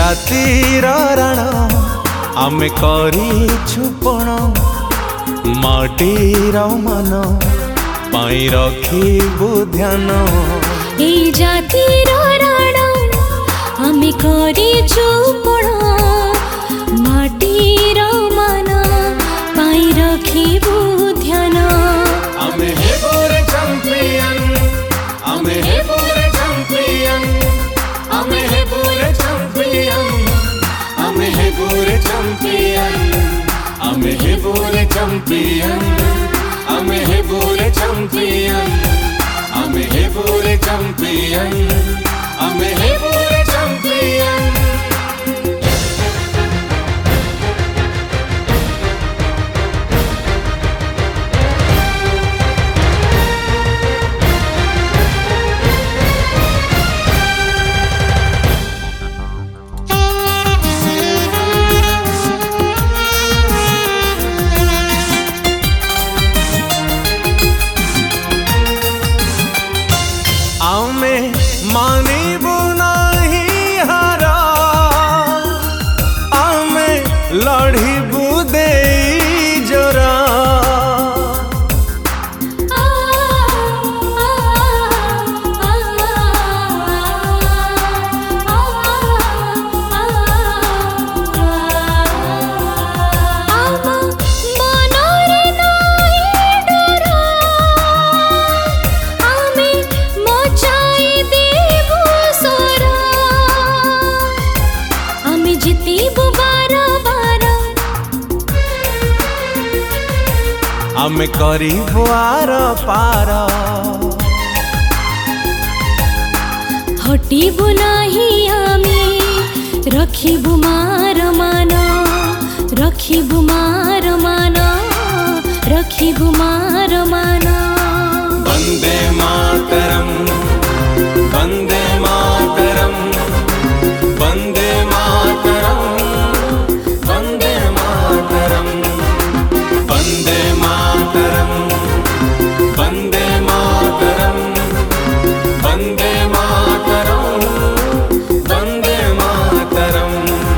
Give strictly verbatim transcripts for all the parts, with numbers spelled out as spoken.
जातिर राण आमे करिछु पण माटीर मन पाई रखिबु ध्यान। ए जातिर राण आमे करिछु पण माटीर मन पाई रखिबु ध्यान। आमे हेबु रे चैंपियन आमे हेबु रे चैंपियन आमे हेबु रे चैंपियन आमे हेबु रे चैंपियन आमे हेबु रे चैंपियन आमे हेबु रे चैंपियन आमे हेबु रे चैंपियन आमे हेबु रे चैंपियन। आमे मानिबु नहीं हार आमे लड़िबु दे जोरा। आमे करिबु आर पार हटिबु नाही आमे रखिबु मार मान रखिबु मार मान रखिबु मार मान। वंदे मातरम वंदे मातरम वंदे मातरम वंदे मातरम वंदे मातरम वंदे मातरम वंदे मातरम वंदे मातरम।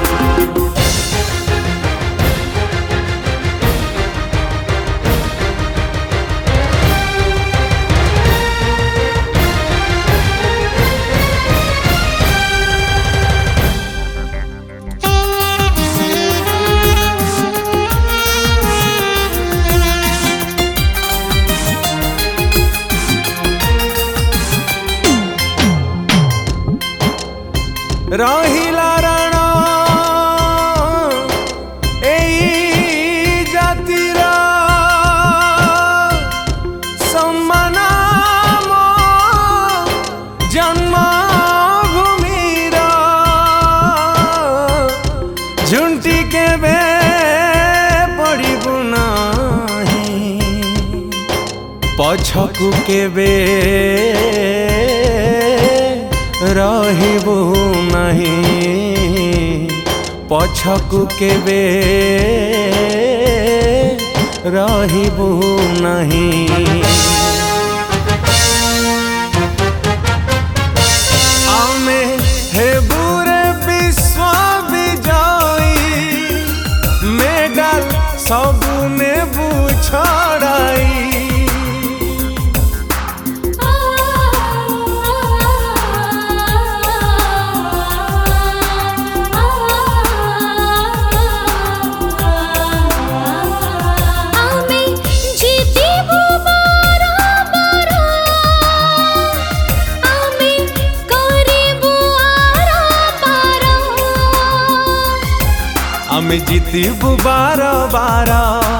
रहिला राण एई जातिर सम्मान जन्मभूमिर झुंटी केबे पड़िबु नाही पछकु केबे रहिबु नहीं पछकु केबे रहिबु नहीं। आमे हेबु रे विश्व विजयी मेडल सबु नेबु छड़ाई। आमे जीतिबु बार बार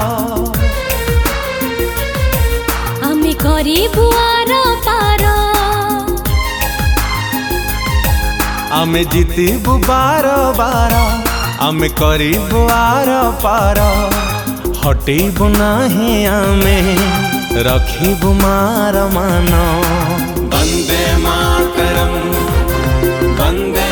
आमे करिबु आर पार आमे जीतिबु बार बार आमे करिबु आर पार हटिबु नाही आमे रखिबु मार मान। वंदे मातरम वंदे